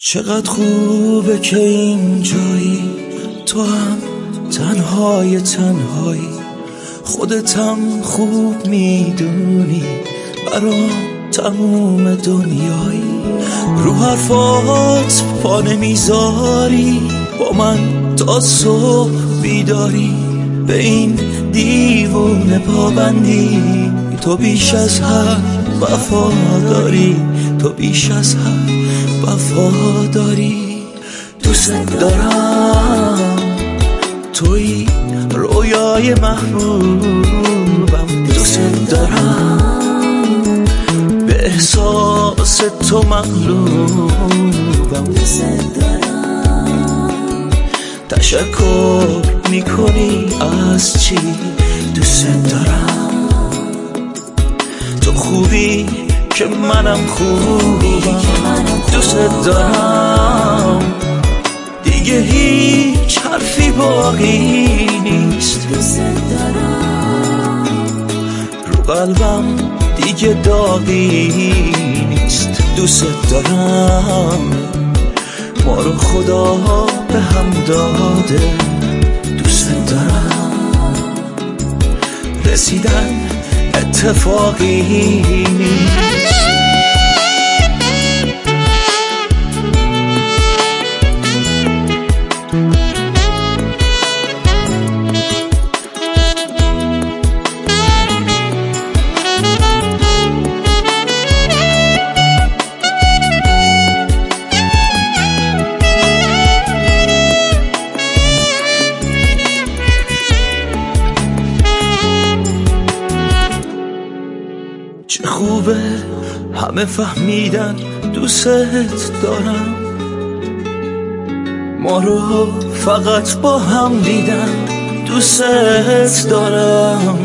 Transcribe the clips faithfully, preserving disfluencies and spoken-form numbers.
چقدر خوبه که اینجایی، تو هم تنهای تنهایی، خودتم خوب میدونی برام تموم دنیایی. رو حرفات پا نمیذاری، با من تا صبح بیداری، به این دیوونه پابندی. تو بیش از هر وفا داری، تو بیش از هر وفا داری. دوست دارم، توی رویای محبوبم. دوست دارم، به احساس تو مغلوبم. دوست دارم، تشکر میکنی از چی؟ دوست دارم، تو خوبی که منم خوبم. دوست دارم، دیگه هیچ حرفی باقی نیست. دوست دارم، رو قلبم دیگه داغی نیست. دوست دارم، ما رو خدا به هم داده. دوست دارم، رسیدن اتفاقی نیست. چه خوبه همه فهمیدن دوست دارم، ما رو فقط با هم دیدن. دوست دارم،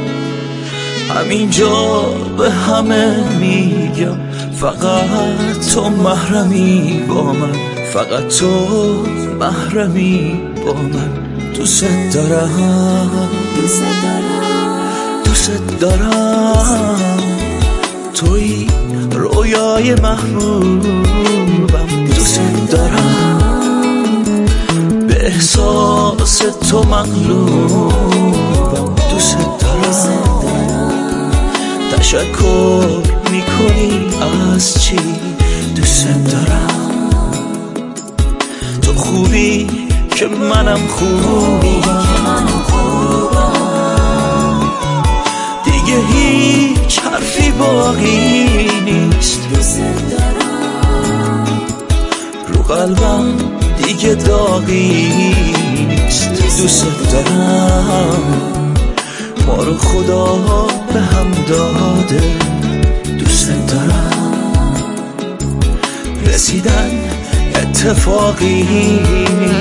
همینجا به همه میگم، فقط تو محرمی با من، فقط تو محرمی با من. دوست دارم، دوست دارم، دوست دارم، توی رویای محبوبم. دوست دارم، به احساس تو مغلوبم. دوست دارم، تشکر میکنی از چی؟ دوست دارم، تو خوبی که منم خوبم. دیگه هیچ حرفی باقی نیست. دوست دارم، رو قلبم دیگه داغی نیست. دوست دارم، ما رو خدا به هم داده. دوست دارم، رسیدن اتفاقی نیست.